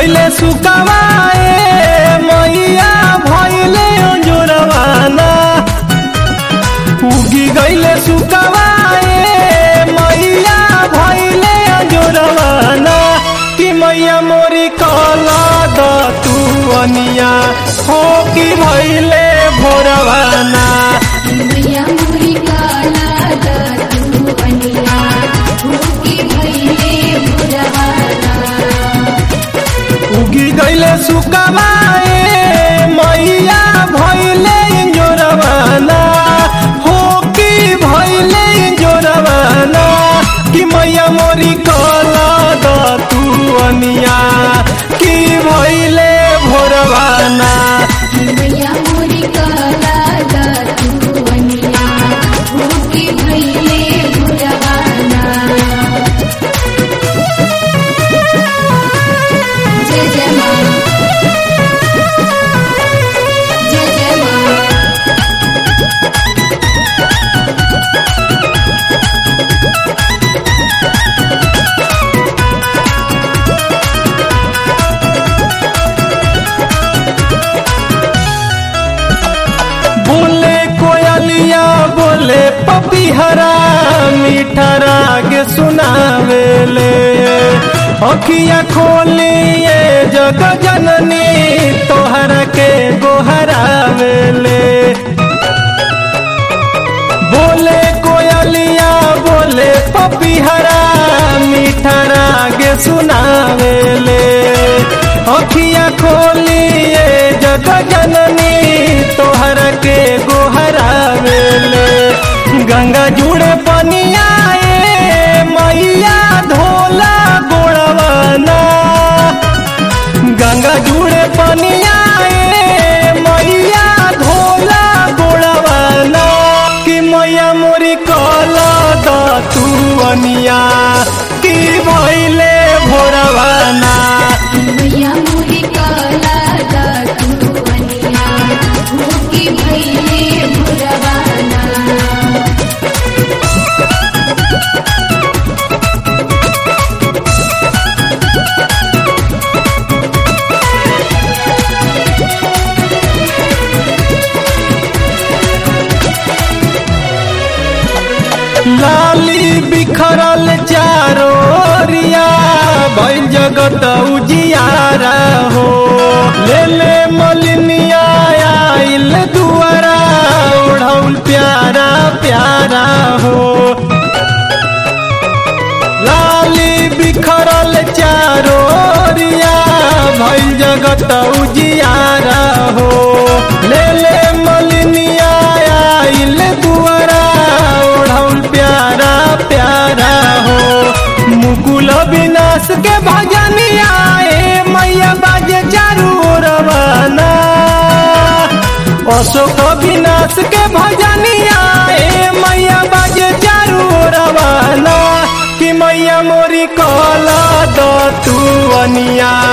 गईले सुकावाए मैया भइले अंजोरवाना उगी गईले सुकावाए मैया भइले अंजोरवाना कि मैया मोरी कला द तू अनिया हो कि भइले भोरवाना मैया मोरी काला द तू अनिया हो कि भइले भोरवाना उगी गईले सुकावाए मैया भइले अंजोरवाना हो कि भइले अंजोरवाना कि मैया मोरी कला द तू अनिया कि भइले भोरवाना मैया मोरी काला द तू अनिया हो कि भइले भोरवाना जय जय माँ जय जय माँ बोले कोयलिया बोले पपीहरा मीठा राग सुनावेले अखिया खोलिए जग जननी तोहरा के गोहरावेले बोले कोयलिया बोले पपीहरा मीठा राग सुनावेले अखिया खोलिए जग जननी तोहरा के गोहरावेले गंगा जुड़े पनिया मैया धोला गोड़वाना गंगा जुड़े पनिया मैया धोला गोड़वाना कि मैया मोरी कला द तू अनिया कि भइले भोरवाना मैया मोरी काला द तू अनिया हो कि भइले भोरवाना लाली बिखरल चारोरिया भइल जगत उजियारा हो ले ले मलिनिया आइल दुआरा ओढ़ौल प्यारा प्यारा हो लाली बिखरल चारोरिया भइल जगत उजियारा हो ले ले मलिनिया आइल दुआरा ओढ़ौल प्यारा प्यारा हो मुकुल विनाश के भजनिया मैया बाजे चारू ओरवाना अशोक विनाश के भजनिया मैया बाजे चारू ओरवाना कि मैया मोरी कला द तू अनिया